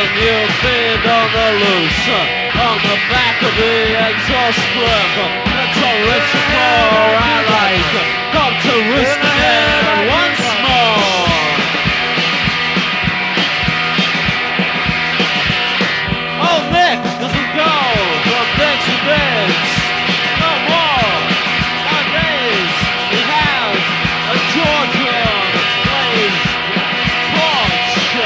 new feed on the loose, on the back of the exhaust clip. That's a rich floor I like. Come to roost again once more. Oh, Nick doesn't go from dicks to dicks. No more. Nowadays, he has a Georgian glazed porch.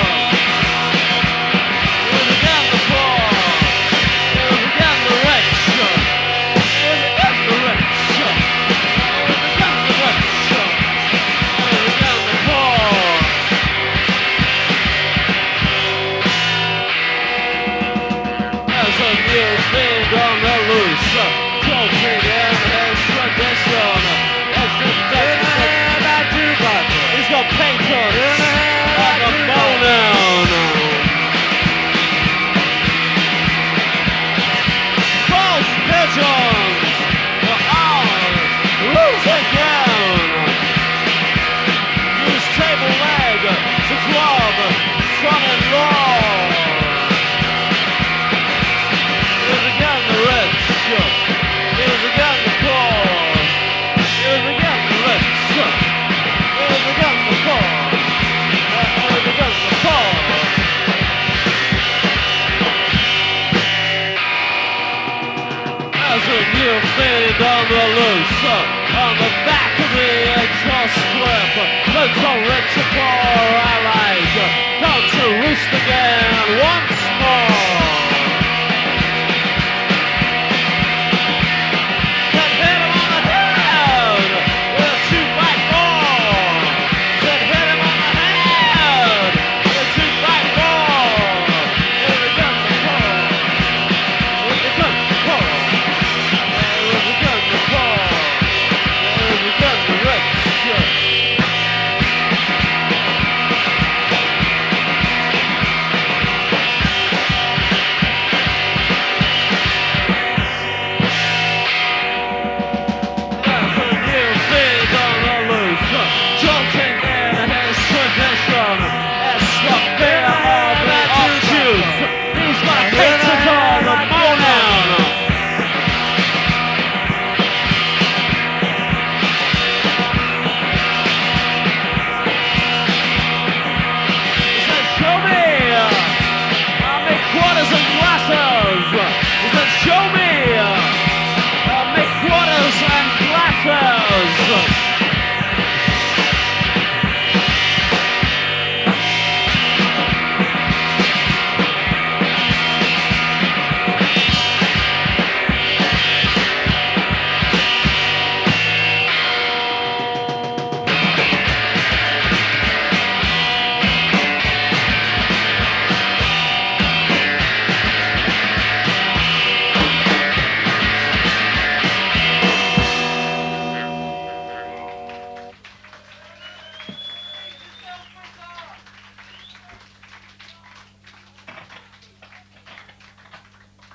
It was again the poor. It was again the rich. It was again the rich. It was again the rich. It was again the poor. There's a new thing on the loose. Trophy in his tradition. He's got patents on the bone. False pigeons were all loose again. Use table leg to club son-in-law. It was again the rich. It was again the poor. It was again the rich. It was again the poor. It was again the poor. There's a new feed on the loose, on the back of the exhaust clip. Let's all